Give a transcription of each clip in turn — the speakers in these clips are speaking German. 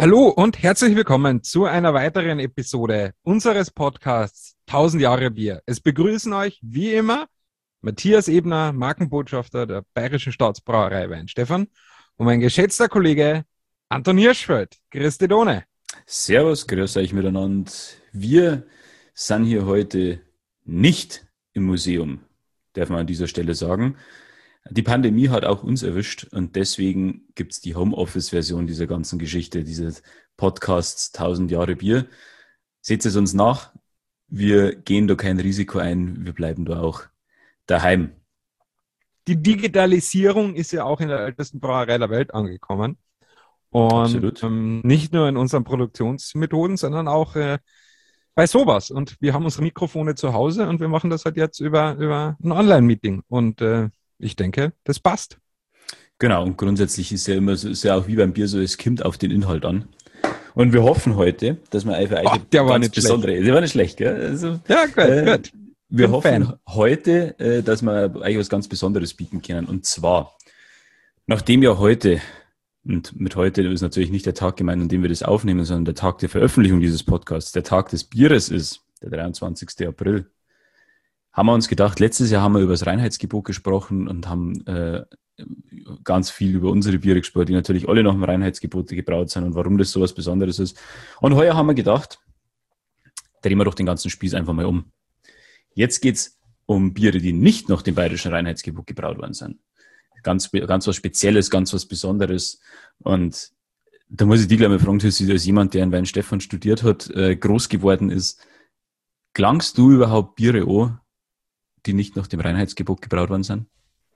Hallo und herzlich willkommen zu einer weiteren Episode unseres Podcasts 1000 Jahre Bier. Es begrüßen euch wie immer Matthias Ebner, Markenbotschafter der Bayerischen Staatsbrauerei Weinstefan und mein geschätzter Kollege Anton Hirschfeld. Grüß dich, Done. Servus, grüß euch miteinander. Wir sind hier heute nicht im Museum, darf man an dieser Stelle sagen. Die Pandemie hat auch uns erwischt und deswegen gibt es die Homeoffice-Version dieser ganzen Geschichte, dieses Podcasts 1000 Jahre Bier. Seht es uns nach, wir gehen da kein Risiko ein, wir bleiben da auch daheim. Die Digitalisierung ist ja auch in der ältesten Brauerei der Welt angekommen. Und Absolut. nicht nur in unseren Produktionsmethoden, sondern auch bei sowas. Und wir haben unsere Mikrofone zu Hause und wir machen das halt jetzt über ein Online-Meeting. Und ich denke, das passt. Genau, und grundsätzlich ist ja immer so, ist ja auch wie beim Bier so, es kommt auf den Inhalt an. Und wir hoffen heute, dass wir einfach Oh, eine der war ganz nicht besondere, der war nicht schlecht, gell? Also, Ja, gut, gut. wir Bin hoffen Fan. heute, dass wir eigentlich was ganz Besonderes bieten können. Und zwar, nachdem ja heute, und mit heute ist natürlich nicht der Tag gemeint, an dem wir das aufnehmen, sondern der Tag der Veröffentlichung dieses Podcasts, der Tag des Bieres ist, der 23. April, haben wir uns gedacht, letztes Jahr haben wir über das Reinheitsgebot gesprochen und haben ganz viel über unsere Biere gesprochen, die natürlich alle nach dem Reinheitsgebot gebraut sind und warum das so was Besonderes ist. Und heuer haben wir gedacht, drehen wir doch den ganzen Spieß einfach mal um. Jetzt geht's um Biere, die nicht nach dem bayerischen Reinheitsgebot gebraut worden sind. Ganz was Spezielles, ganz was Besonderes. Und da muss ich dich gleich mal fragen, als jemand, der in Weinstefan studiert hat, groß geworden ist, klangst du überhaupt Biere an, die nicht nach dem Reinheitsgebot gebraut worden sind?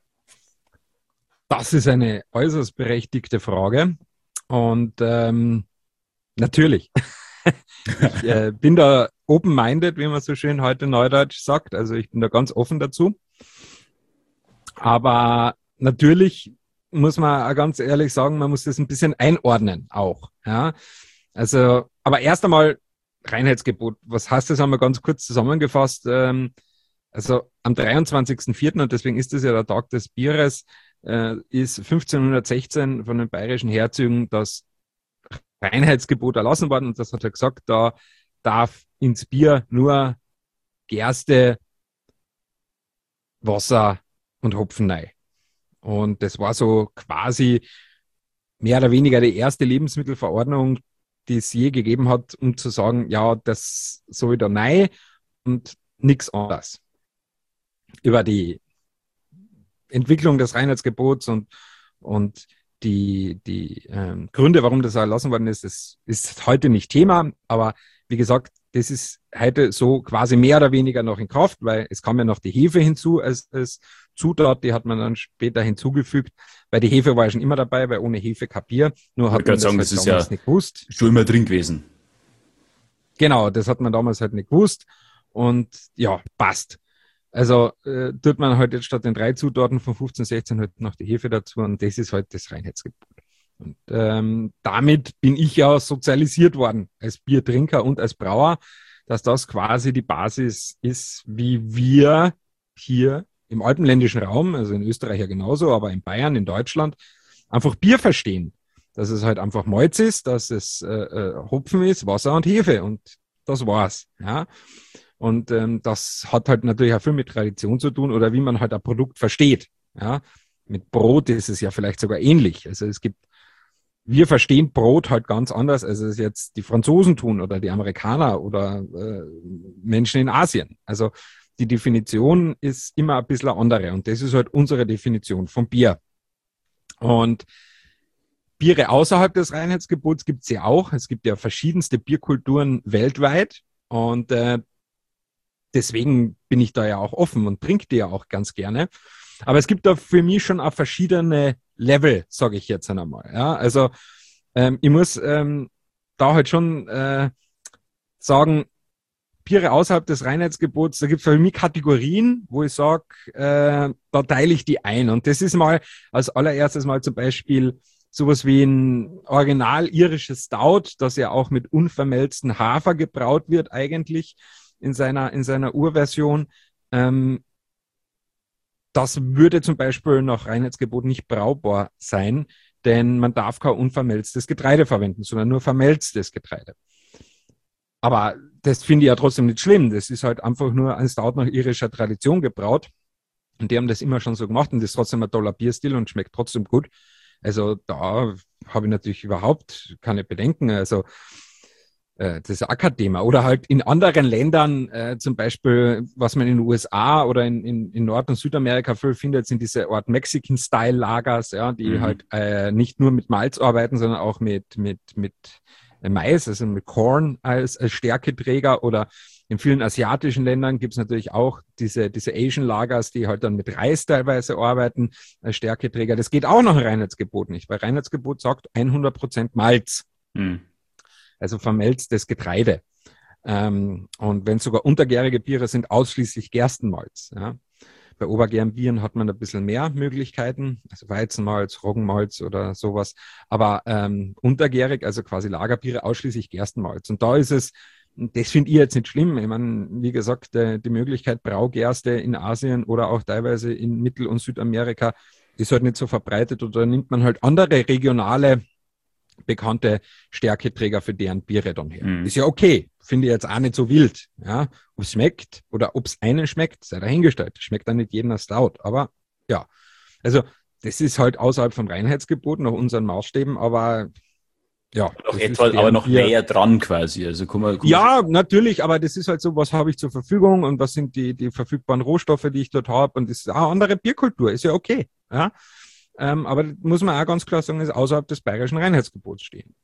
Das ist eine äußerst berechtigte Frage. Und natürlich. Ich bin da open-minded, wie man so schön heute neudeutsch sagt. Also ich bin da ganz offen dazu. Aber natürlich muss man auch ganz ehrlich sagen, man muss das ein bisschen einordnen auch. Ja? Also, aber erst einmal Reinheitsgebot. Was heißt das? Haben wir ganz kurz zusammengefasst. Also am 23.04., und deswegen ist das ja der Tag des Bieres, ist 1516 von den bayerischen Herzögen das Reinheitsgebot erlassen worden. Und das hat er gesagt, da darf ins Bier nur Gerste, Wasser und Hopfen rein. Und das war so quasi mehr oder weniger die erste Lebensmittelverordnung, die es je gegeben hat, um zu sagen, ja, das soll da rein und nichts anderes. Über die Entwicklung des Reinheitsgebots und die Gründe, warum das erlassen worden ist, das ist heute nicht Thema. Aber wie gesagt, das ist heute so quasi mehr oder weniger noch in Kraft, weil es kam ja noch die Hefe hinzu als Zutat, die hat man dann später hinzugefügt, weil die Hefe war ja schon immer dabei, weil ohne Hefe kein Bier. Nur Ich wollte hat man gerade sagen, das das halt ist ja damals nicht gewusst. schon immer drin gewesen. Genau, das hat man damals halt nicht gewusst. Und ja, passt. Also tut man halt jetzt statt den 3 Zutaten von 15, 16 halt noch die Hefe dazu und das ist halt das Reinheitsgebot. Und damit bin ich ja sozialisiert worden als Biertrinker und als Brauer, dass das quasi die Basis ist, wie wir hier im alpenländischen Raum, also in Österreich ja genauso, aber in Bayern, in Deutschland, einfach Bier verstehen. Dass es halt einfach Malz ist, dass es Hopfen ist, Wasser und Hefe und das war's. Ja. Und das hat halt natürlich auch viel mit Tradition zu tun oder wie man halt ein Produkt versteht. Ja. Mit Brot ist es ja vielleicht sogar ähnlich. Also wir verstehen Brot halt ganz anders, als es jetzt die Franzosen tun oder die Amerikaner oder Menschen in Asien. Also die Definition ist immer ein bisschen eine andere und das ist halt unsere Definition von Bier. Und Biere außerhalb des Reinheitsgebots gibt es ja auch. Es gibt ja verschiedenste Bierkulturen weltweit und deswegen bin ich da ja auch offen und trinke die ja auch ganz gerne. Aber es gibt da für mich schon auch verschiedene Level, sage ich jetzt einmal. Ja, also ich muss da halt schon sagen, Biere außerhalb des Reinheitsgebots, da gibt es für mich Kategorien, wo ich sage, da teile ich die ein. Und das ist mal als allererstes mal zum Beispiel sowas wie ein original irisches Stout, das ja auch mit unvermälzten Hafer gebraut wird eigentlich in seiner Urversion. Das würde zum Beispiel nach Reinheitsgebot nicht braubar sein, denn man darf kein unvermelztes Getreide verwenden, sondern nur vermelztes Getreide. Aber das finde ich ja trotzdem nicht schlimm. Das ist halt einfach nur ein Stout nach irischer Tradition gebraut. Und die haben das immer schon so gemacht und das ist trotzdem ein toller Bierstil und schmeckt trotzdem gut. Also da habe ich natürlich überhaupt keine Bedenken. Also das ist auch kein Thema. Oder halt in anderen Ländern, zum Beispiel, was man in den USA oder in Nord- und Südamerika viel findet, sind diese Art Mexican-Style-Lagers, ja, die halt nicht nur mit Malz arbeiten, sondern auch mit Mais, also mit Corn als Stärketräger. Oder in vielen asiatischen Ländern gibt es natürlich auch diese Asian Lagers, die halt dann mit Reis teilweise arbeiten als Stärketräger. Das geht auch nach dem Reinheitsgebot nicht, weil Reinheitsgebot sagt 100% Malz. Also vermelztes Getreide. Und wenn es sogar untergärige Biere sind, ausschließlich Gerstenmalz. Ja. Bei obergärigen Bieren hat man ein bisschen mehr Möglichkeiten, also Weizenmalz, Roggenmalz oder sowas. Aber untergärig, also quasi Lagerbiere, ausschließlich Gerstenmalz. Und da ist es, das finde ich jetzt nicht schlimm. Ich meine, wie gesagt, die Möglichkeit Braugerste in Asien oder auch teilweise in Mittel- und Südamerika ist halt nicht so verbreitet. Oder nimmt man halt andere regionale bekannte Stärketräger für deren Biere dann her. Ist ja okay, finde ich jetzt auch nicht so wild. Ja, ob es schmeckt oder ob es einen schmeckt, sei dahingestellt. Schmeckt dann nicht jedem ein Stout, aber ja. Also das ist halt außerhalb vom Reinheitsgebot nach unseren Maßstäben, aber ja. Noch etwas, aber noch Bier. näher dran quasi. Also ja, natürlich, aber das ist halt so, was habe ich zur Verfügung und was sind die verfügbaren Rohstoffe, die ich dort habe und das ist auch andere Bierkultur, ist ja okay. Ja. Aber muss man auch ganz klar sagen, ist außerhalb des bayerischen Reinheitsgebots stehen.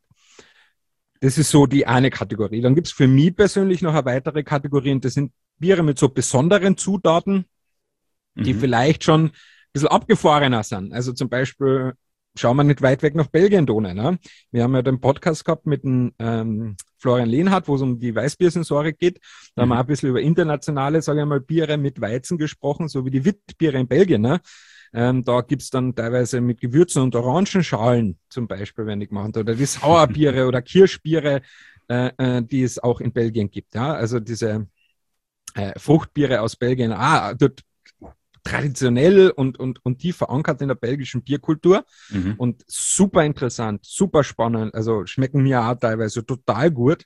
Das ist so die eine Kategorie. Dann gibt es für mich persönlich noch eine weitere Kategorie und das sind Biere mit so besonderen Zutaten, die vielleicht schon ein bisschen abgefahrener sind. Also zum Beispiel schauen wir nicht weit weg nach Belgien, Donau. Ne? Wir haben ja den Podcast gehabt mit dem Florian Lehnhardt, wo es um die Weißbiersensorik geht. Da haben wir auch ein bisschen über internationale, sage ich mal, Biere mit Weizen gesprochen, so wie die Witbiere in Belgien. Ne? Da gibt's dann teilweise mit Gewürzen und Orangenschalen zum Beispiel, wenn ich gemacht oder die Sauerbiere oder Kirschbiere, die es auch in Belgien gibt. Ja? Also diese Fruchtbiere aus Belgien, dort traditionell und tief verankert in der belgischen Bierkultur und super interessant, super spannend, also schmecken mir auch teilweise total gut.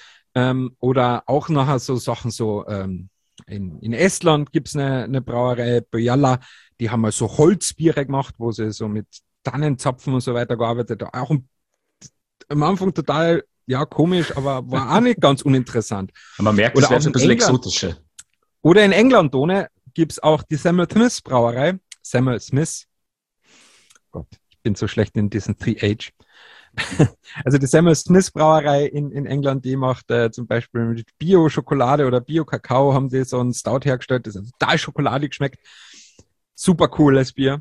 Oder auch nachher so Sachen so, in Estland gibt's eine Brauerei, Bojala, die haben mal so Holzbiere gemacht, wo sie so mit Tannenzapfen und so weiter gearbeitet haben. Auch am Anfang total, ja, komisch, aber war auch nicht ganz uninteressant. Man merkt, oder das wird ein bisschen exotischer. Oder in England, Done, gibt's auch die Samuel Smith Brauerei. Samuel Smith. Gott, ich bin so schlecht in diesen 3H. Also die Samuel Smith Brauerei in England, die macht zum Beispiel mit Bio-Schokolade oder Bio-Kakao, haben die so einen Stout hergestellt, das ist total schokoladig geschmeckt. Super cooles Bier.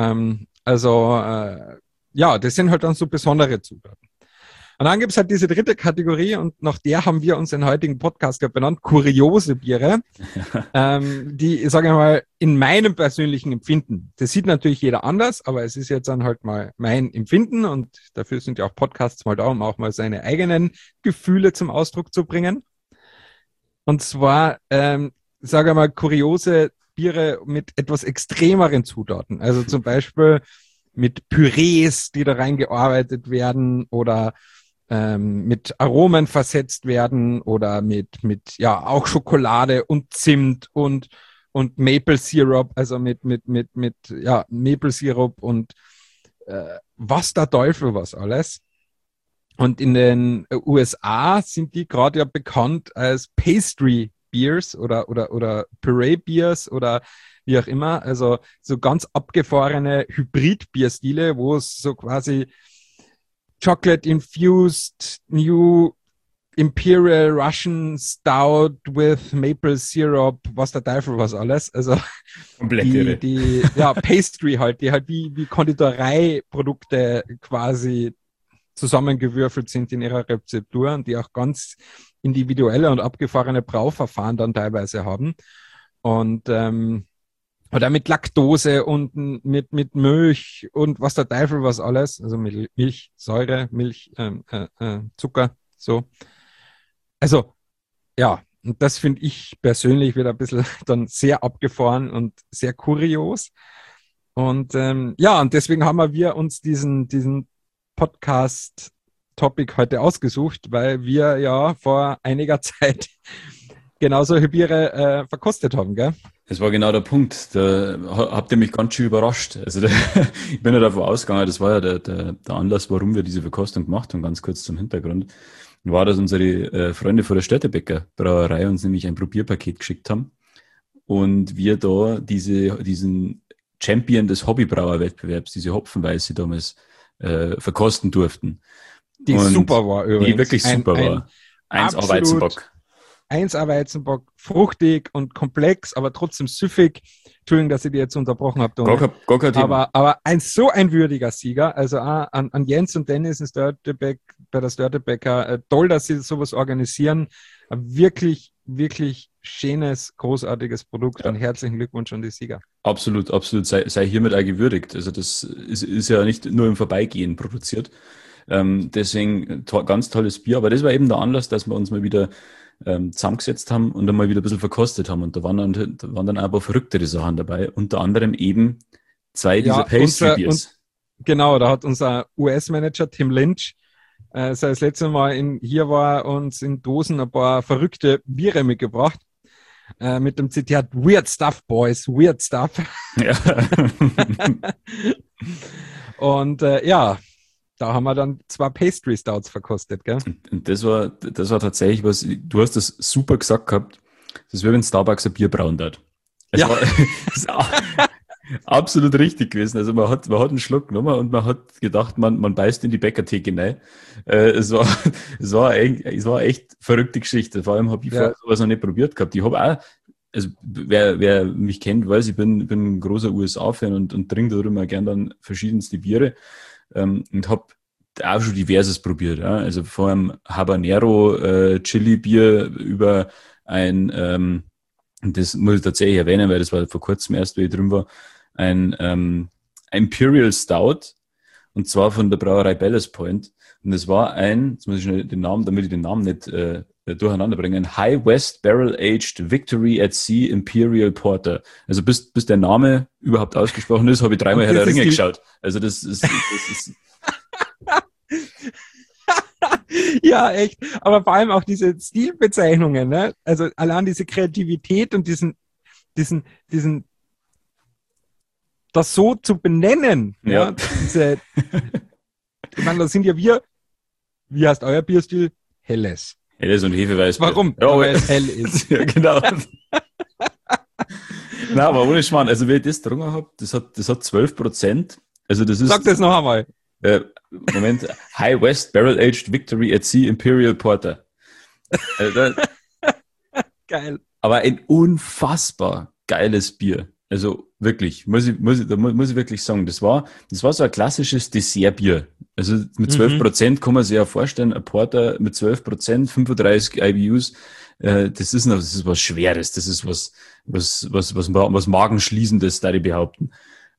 Ja, das sind halt dann so besondere Zutaten. Und dann gibt es halt diese dritte Kategorie und nach der haben wir uns den heutigen Podcast benannt, kuriose Biere, die, sage ich mal, in meinem persönlichen Empfinden, das sieht natürlich jeder anders, aber es ist jetzt dann halt mal mein Empfinden und dafür sind ja auch Podcasts mal da, um auch mal seine eigenen Gefühle zum Ausdruck zu bringen. Und zwar, sage ich mal, kuriose Biere mit etwas extremeren Zutaten. Also zum Beispiel mit Pürees, die da reingearbeitet werden oder mit Aromen versetzt werden oder mit ja auch Schokolade und Zimt und Maple Syrup, also mit ja Maple Syrup und was der Teufel was alles. Und in den USA sind die gerade ja bekannt als Pastry Beers oder Puree Beers oder wie auch immer, also so ganz abgefahrene Hybrid-Bierstile, wo es so quasi Chocolate-infused New Imperial Russian Stout with Maple Syrup, was der Teufel was alles. Also komplett die ja, Pastry halt, die halt wie Konditoreiprodukte quasi zusammengewürfelt sind in ihrer Rezeptur und die auch ganz individuelle und abgefahrene Brauverfahren dann teilweise haben. Und oder mit Laktose und mit Milch und was der Teufel was alles, also mit Milch, Säure, Milch, Zucker, so. Also, ja, und das finde ich persönlich wieder ein bisschen dann sehr abgefahren und sehr kurios. Und und deswegen haben wir uns diesen Podcast-Topic heute ausgesucht, weil wir ja vor einiger Zeit genau solche Biere verkostet haben, gell? Das war genau der Punkt. Da habt ihr mich ganz schön überrascht. Also ich bin ja davon ausgegangen, das war ja der Anlass, warum wir diese Verkostung gemacht haben, ganz kurz zum Hintergrund, war, dass unsere Freunde von der Störtebeker Brauerei uns nämlich ein Probierpaket geschickt haben und wir da diesen Champion des Hobbybrauerwettbewerbs, diese Hopfenweiße damals verkosten durften. Die und super war übrigens. Die wirklich super war. 1A Weizenbock. 1A Weizenbock, fruchtig und komplex, aber trotzdem süffig. Entschuldigung, dass ich die jetzt unterbrochen habe. Gar kein Thema. Aber so ein würdiger Sieger. Also an Jens und Dennis bei der Störtebeker. Toll, dass sie sowas organisieren. Wirklich, wirklich schönes, großartiges Produkt und herzlichen Glückwunsch an die Sieger. Absolut, absolut. Sei hiermit auch gewürdigt. Also das ist ja nicht nur im Vorbeigehen produziert. Deswegen ganz tolles Bier. Aber das war eben der Anlass, dass wir uns mal wieder zusammengesetzt haben und dann mal wieder ein bisschen verkostet haben. Und da waren dann auch ein paar verrücktere Sachen dabei. Unter anderem eben 2 dieser Pastry-Biers. Genau, da hat unser US-Manager Tim Lynch, als er das letzte Mal hier war, uns in Dosen ein paar verrückte Biere mitgebracht. Mit dem Zitat Weird Stuff, Boys, Weird Stuff. Ja. Und da haben wir dann 2 Pastry Stouts verkostet, gell? Und das war tatsächlich was, du hast das super gesagt gehabt, das wäre, wenn Starbucks ein Bier brauen hat. Das war absolut richtig gewesen. Also man hat einen Schluck genommen und man hat gedacht, man beißt in die Bäckertheke rein. Es war echt verrückte Geschichte. Vor allem habe ich vorher sowas noch nicht probiert gehabt. Ich habe auch, also wer mich kennt, weiß, ich bin ein großer USA-Fan und trinke darüber gern dann verschiedenste Biere. Und habe auch schon diverses probiert. Ja? Also vor allem Habanero Chili-Bier über ein, das muss ich tatsächlich erwähnen, weil das war vor kurzem erst, wie ich drin war, ein Imperial Stout, und zwar von der Brauerei Ballast Point. Und das war jetzt muss ich schnell den Namen, damit ich den Namen nicht durcheinander bringe, ein High West Barrel Aged Victory at Sea Imperial Porter. Also bis der Name überhaupt ausgesprochen ist, habe ich 3-mal Herr der Ringe geschaut. Also das ist Ja, echt. Aber vor allem auch diese Stilbezeichnungen, ne? Also allein diese Kreativität und diesen das so zu benennen. Ja. Ich meine, da sind ja wie heißt euer Bierstil? Helles. Helles und Hefeweißbier. Warum? Ja, weil es hell ist. Ja, genau. Na, aber ohne Schmarrn. Also, wer das getrunken hat, das hat 12%. Also, das ist. Sag das noch einmal. Moment. High West Barrel Aged Victory at Sea Imperial Porter. Geil. Aber ein unfassbar geiles Bier. Also wirklich, muss ich wirklich sagen, das war so ein klassisches Dessertbier. Also mit 12% kann man sich ja vorstellen, ein Porter mit 12%, 35 IBUs, das ist was Schweres, das ist was Magenschließendes, da die behaupten.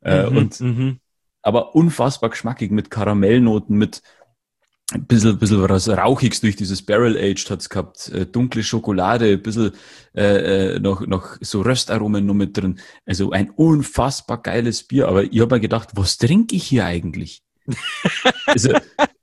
Aber unfassbar geschmackig mit Karamellnoten, mit ein bisschen was Rauchiges durch dieses Barrel-Aged hat's gehabt, dunkle Schokolade, ein bisschen noch so Röstaromen noch mit drin. Also ein unfassbar geiles Bier. Aber ich habe mir gedacht, was trinke ich hier eigentlich? Also,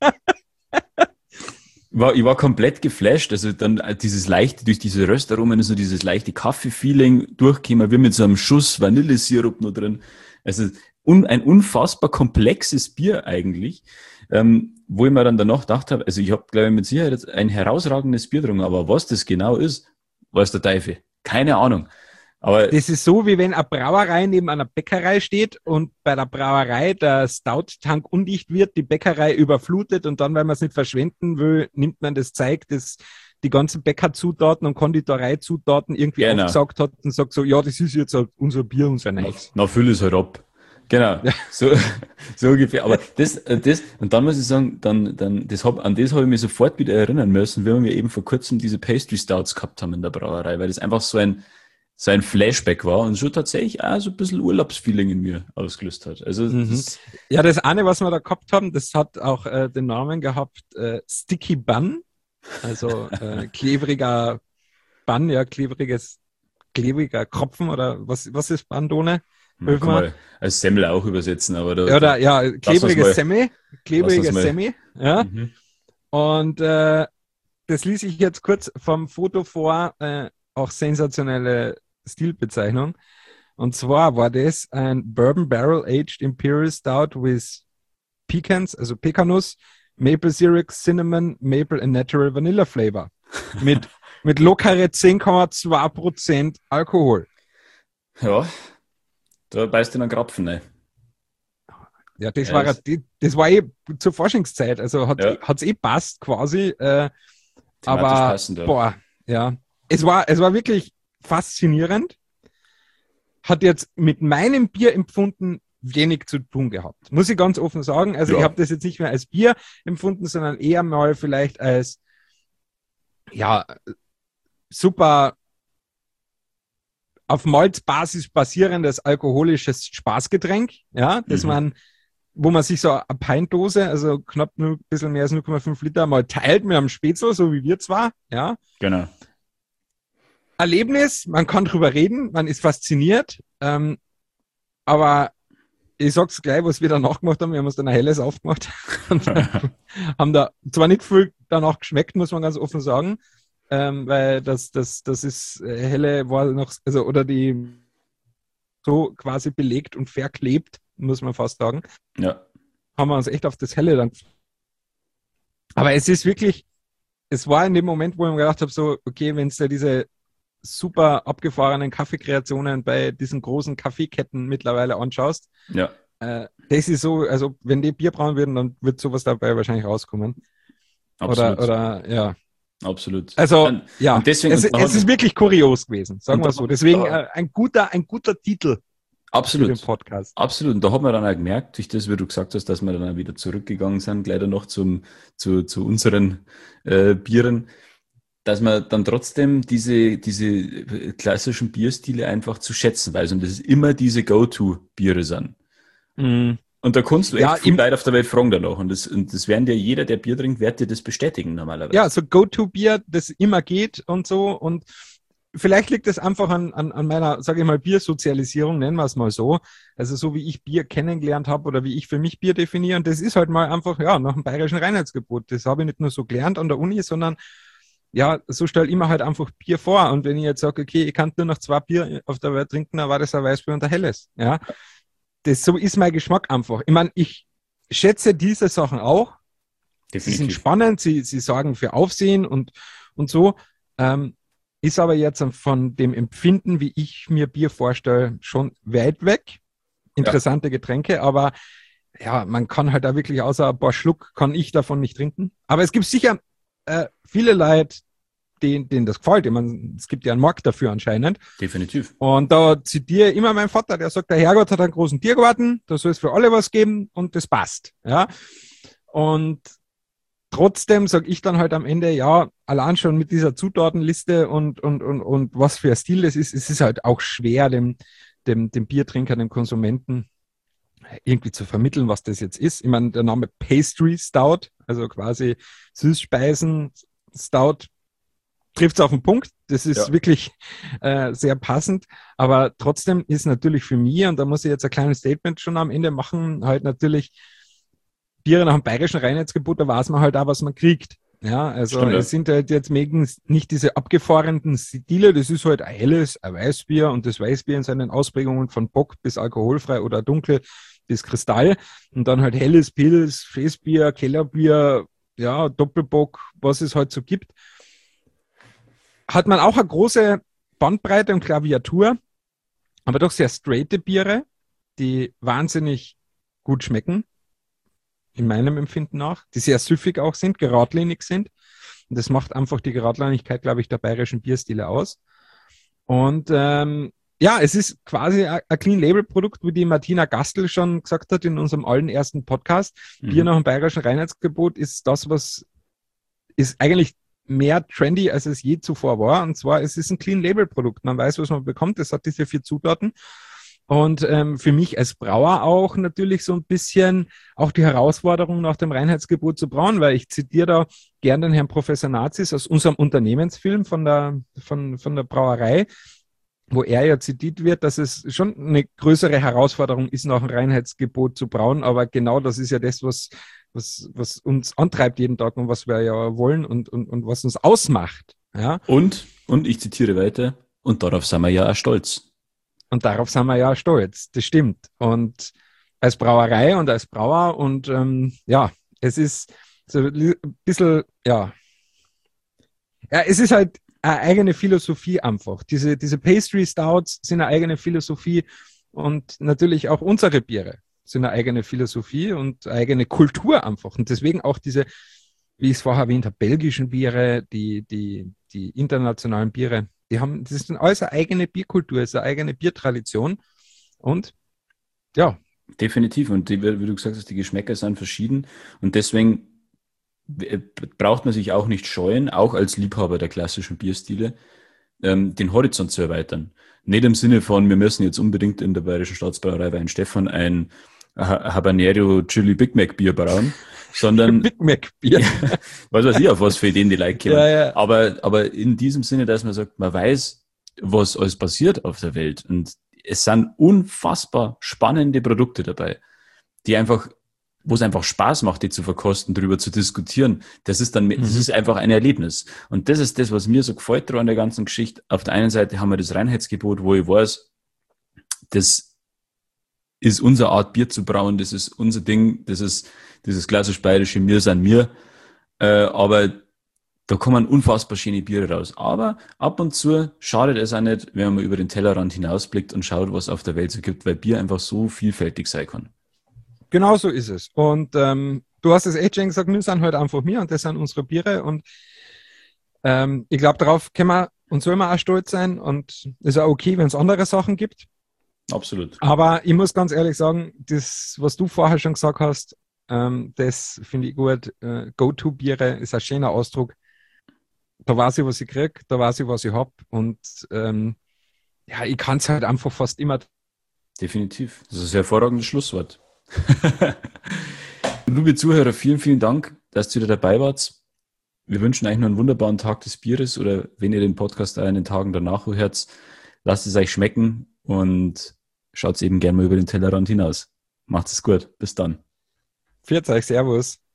ich war komplett geflasht. Also dann dieses leichte, durch diese Röstaromen, so dieses leichte Kaffee-Feeling durchgekommen, wie mit so einem Schuss Vanillesirup noch drin. Also ein unfassbar komplexes Bier eigentlich. Wo ich mir dann danach gedacht habe, also ich habe, glaube ich, mit Sicherheit jetzt ein herausragendes Bier getrunken, aber was das genau ist, weiß der Teufel. Keine Ahnung. Aber das ist so, wie wenn eine Brauerei neben einer Bäckerei steht und bei der Brauerei der Stout-Tank undicht wird, die Bäckerei überflutet und dann, weil man es nicht verschwenden will, nimmt man das Zeug, das die ganzen Bäckerzutaten und Konditoreizutaten irgendwie aufgesaugt hat und sagt so, ja, das ist jetzt unser Bier, unser Neues. Na, füll es halt ab. Genau, ja. so ungefähr. Aber das, und dann muss ich sagen, an das habe ich mich sofort wieder erinnern müssen, wenn wir eben vor kurzem diese Pastry Stouts gehabt haben in der Brauerei, weil das einfach so ein Flashback war und schon tatsächlich auch so ein bisschen Urlaubsfeeling in mir ausgelöst hat. Also das eine, was wir da gehabt haben, das hat auch den Namen gehabt, Sticky Bun, also klebriger Bun, ja, klebriger Kropfen oder was ist Bandone? Man kann mal als Semmel auch übersetzen, aber klebrige Semmel. Klebrige Semmel. Ja. Mhm. Und das ließ ich jetzt kurz vom Foto vor, auch sensationelle Stilbezeichnung. Und zwar war das ein Bourbon Barrel Aged Imperial Stout with Pecans, also Pekanuss, Maple Syrup, Cinnamon, Maple and Natural Vanilla Flavor. Mit lockere 10,2% Alkohol. Ja, da beißt du einen Krapfen, ne? Ja, das war zur Forschungszeit, also hat's passt quasi. Aber passend, ja. boah, ja. Es war wirklich faszinierend. Hat jetzt mit meinem Bierempfunden wenig zu tun gehabt. Muss ich ganz offen sagen. Also ich habe das jetzt nicht mehr als Bier empfunden, sondern eher mal vielleicht als super auf Malzbasis basierendes alkoholisches Spaßgetränk, ja, wo man sich so eine Pintdose, also knapp nur ein bisschen mehr als 0,5 Liter, mal teilt mit einem Spätzle, so wie wir zwar, ja. Genau. Erlebnis, man kann drüber reden, man ist fasziniert, aber ich sag's gleich, was wir danach gemacht haben, wir haben uns dann ein helles aufgemacht und haben da zwar nicht viel danach geschmeckt, muss man ganz offen sagen, weil das ist helle war noch, also oder die so quasi belegt und verklebt, muss man fast sagen. Ja. Haben wir uns echt auf das helle dann. Aber es ist wirklich, es war in dem Moment, wo ich mir gedacht habe, so, okay, wenn es da diese super abgefahrenen Kaffeekreationen bei diesen großen Kaffeeketten mittlerweile anschaust, das ist so, also wenn die Bier brauen würden, dann wird sowas dabei wahrscheinlich rauskommen. Absolut. Oder ja. Absolut. Also, und deswegen, es ist wirklich kurios gewesen, sagen wir so. Deswegen ein guter Titel. Absolut. Für den Podcast. Absolut. Und da hat man dann auch gemerkt, durch das, wie du gesagt hast, dass wir dann auch wieder zurückgegangen sind, leider noch zu unseren Bieren, dass man dann trotzdem diese klassischen Bierstile einfach zu schätzen weiß und dass es immer diese Go-To-Biere sind. Mm. Und da kannst du echt viel Leute auf der Welt fragen danach. Und das werden dir jeder, der Bier trinkt, wird dir das bestätigen normalerweise. Ja, so Go-To-Bier, das immer geht und so. Und vielleicht liegt es einfach an meiner, sage ich mal, Biersozialisierung, nennen wir es mal so. Also so wie ich Bier kennengelernt habe oder wie ich für mich Bier definiere. Und das ist halt mal einfach, nach dem bayerischen Reinheitsgebot. Das habe ich nicht nur so gelernt an der Uni, sondern so stelle ich mir halt einfach Bier vor. Und wenn ich jetzt sage, okay, ich kann nur noch 2 Bier auf der Welt trinken, dann war das ein Weißbier und ein helles. Ja. So ist mein Geschmack einfach. Ich meine, ich schätze diese Sachen auch. Definitiv. Sie sind spannend, sie sorgen für Aufsehen und so. Ist aber jetzt von dem Empfinden, wie ich mir Bier vorstelle, schon weit weg. Interessante Getränke, aber man kann halt da wirklich außer ein paar Schluck, kann ich davon nicht trinken. Aber es gibt sicher viele Leute, denen das gefällt. Ich meine, es gibt ja einen Markt dafür anscheinend. Definitiv. Und da zitiere ich immer meinen Vater, der sagt, der Herrgott hat einen großen Tiergarten, da soll es für alle was geben und das passt. Ja. Und trotzdem sage ich dann halt am Ende, allein schon mit dieser Zutatenliste und was für ein Stil das ist, es ist halt auch schwer, dem Biertrinker, dem Konsumenten irgendwie zu vermitteln, was das jetzt ist. Ich meine, der Name Pastry Stout, also quasi Süßspeisen Stout, trifft es auf den Punkt. Das ist wirklich sehr passend. Aber trotzdem ist natürlich für mich, und da muss ich jetzt ein kleines Statement schon am Ende machen, halt natürlich Biere nach dem bayerischen Reinheitsgebot, da weiß man halt auch, was man kriegt. Ja, also Stimmt, es sind halt jetzt nicht diese abgefahrenen Stile, das ist halt ein helles, ein Weißbier und das Weißbier in seinen Ausprägungen von Bock bis alkoholfrei oder dunkel bis Kristall und dann halt helles Pils, Fräsbier, Kellerbier, Doppelbock, was es halt so gibt. Hat man auch eine große Bandbreite und Klaviatur, aber doch sehr straighte Biere, die wahnsinnig gut schmecken, in meinem Empfinden nach, die sehr süffig auch sind, geradlinig sind. Und das macht einfach die Geradlinigkeit, glaube ich, der bayerischen Bierstile aus. Und es ist quasi ein Clean-Label-Produkt, wie die Martina Gastl schon gesagt hat in unserem allerersten Podcast. Bier nach dem bayerischen Reinheitsgebot ist das, was ist eigentlich mehr trendy, als es je zuvor war. Und zwar, es ist ein Clean-Label-Produkt. Man weiß, was man bekommt. Es hat diese 4 Zutaten. Und für mich als Brauer auch natürlich so ein bisschen auch die Herausforderung nach dem Reinheitsgebot zu brauen, weil ich zitiere da gern den Herrn Professor Nazis aus unserem Unternehmensfilm von der Brauerei. wo er ja zitiert wird, dass es schon eine größere Herausforderung ist, nach einem Reinheitsgebot zu brauen. Aber genau das ist ja das, was uns antreibt jeden Tag und was wir ja wollen und was uns ausmacht. Ja? Und ich zitiere weiter, und darauf sind wir ja auch stolz. Und darauf sind wir ja stolz. Das stimmt. Und als Brauerei und als Brauer und ja, es ist so ein bisschen, ja, es ist halt eine eigene Philosophie einfach. Diese Pastry Stouts sind eine eigene Philosophie und natürlich auch unsere Biere sind eine eigene Philosophie und eine eigene Kultur einfach. Und deswegen auch diese, wie ich es vorher erwähnt habe, belgischen Biere, die internationalen Biere, das ist alles eine eigene Bierkultur, es ist eine eigene Biertradition. Und ja. Definitiv. Und wie du gesagt hast, die Geschmäcker sind verschieden. Und deswegen braucht man sich auch nicht scheuen, auch als Liebhaber der klassischen Bierstile, den Horizont zu erweitern. Nicht im Sinne von, wir müssen jetzt unbedingt in der Bayerischen Staatsbrauerei Weinstefan ein Habanero Chili Big Mac Bier brauen, sondern Big Mac Bier. was weiß ich, auf was für Ideen die Leute kommen. Ja. Aber in diesem Sinne, dass man sagt, man weiß, was alles passiert auf der Welt. Und es sind unfassbar spannende Produkte dabei, wo es einfach Spaß macht, die zu verkosten, darüber zu diskutieren. Das ist einfach ein Erlebnis. Und das ist das, was mir so gefällt an der ganzen Geschichte. Auf der einen Seite haben wir das Reinheitsgebot, wo ich weiß, das ist unsere Art, Bier zu brauen, das ist unser Ding, das ist dieses klassisch bayerische Mir san mir. Aber da kommen unfassbar schöne Biere raus. Aber ab und zu schadet es auch nicht, wenn man über den Tellerrand hinausblickt und schaut, was auf der Welt so gibt, weil Bier einfach so vielfältig sein kann. Genau so ist es. Und du hast es echt schon gesagt, wir sind halt einfach wir und das sind unsere Biere. Und ich glaube, darauf können wir und sollen wir auch stolz sein. Und es ist auch okay, wenn es andere Sachen gibt. Absolut. Aber ich muss ganz ehrlich sagen, das, was du vorher schon gesagt hast, das finde ich gut. Go-To-Biere ist ein schöner Ausdruck. Da weiß ich, was ich kriege, da weiß ich, was ich habe. Und ja, ich kann es halt einfach fast immer. Definitiv. Das ist ein hervorragendes Schlusswort. Liebe Zuhörer, vielen, vielen Dank, dass ihr wieder dabei wart. Wir wünschen euch noch einen wunderbaren Tag des Bieres oder wenn ihr den Podcast auch in den Tagen danach hört, lasst es euch schmecken und schaut eben gerne mal über den Tellerrand hinaus. Macht es gut. Bis dann. Pfiat euch, Servus.